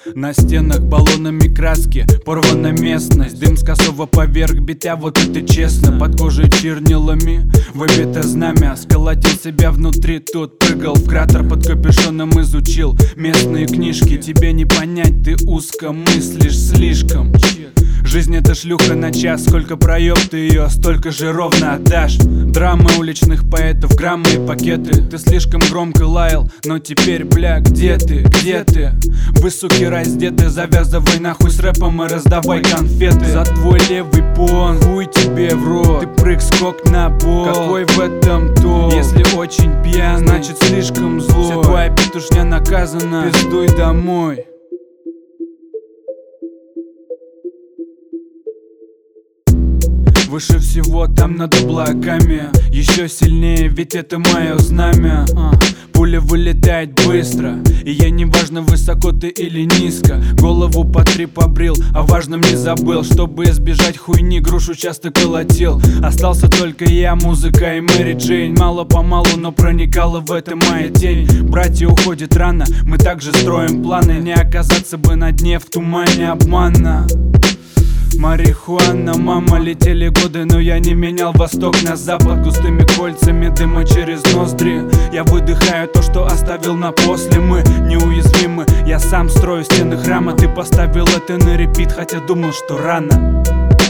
На стенах баллонами краски, порвана местность. Дым с косого поверх битя, вот это честно. Под кожей чернилами выбито знамя. Сколотил себя внутри, тут прыгал в кратер. Под капюшоном изучил местные книжки. Тебе не понять, ты узко мыслишь слишком. Жизнь это шлюха на час. Сколько проеб ты ее, столько же ровно отдашь. Драмы уличных поэтов, граммы и пакеты. Ты слишком громко лаял, но теперь, бля, где ты, где ты? Вы, суки, раздеты, завязывай нахуй с рэпом и раздавай конфеты. За твой левый пон, хуй тебе в рот. Ты прыг-скок на бок, какой в этом толк? Если очень пьяный, значит слишком злой. Вся твоя петушня наказана, пиздуй домой. Выше всего там над облаками, еще сильнее, ведь это мое знамя. Пуля вылетает быстро, и я не важно, высоко ты или низко. Голову по 3 побрил, о важном не забыл. Чтобы избежать хуйни, грушу часто колотил. Остался только я, музыка и Мэри Джейн. Мало-помалу, но проникала в это моя тень. Братья уходят рано, мы также строим планы. Не оказаться бы на дне в тумане обмана. Марихуана, мама, летели годы, но я не менял восток на запад. Густыми кольцами дыма через ноздри я выдыхаю то, что оставил на после. Мы неуязвимы, я сам строю стены храма. Ты поставил это на репит, хотя думал, что рано.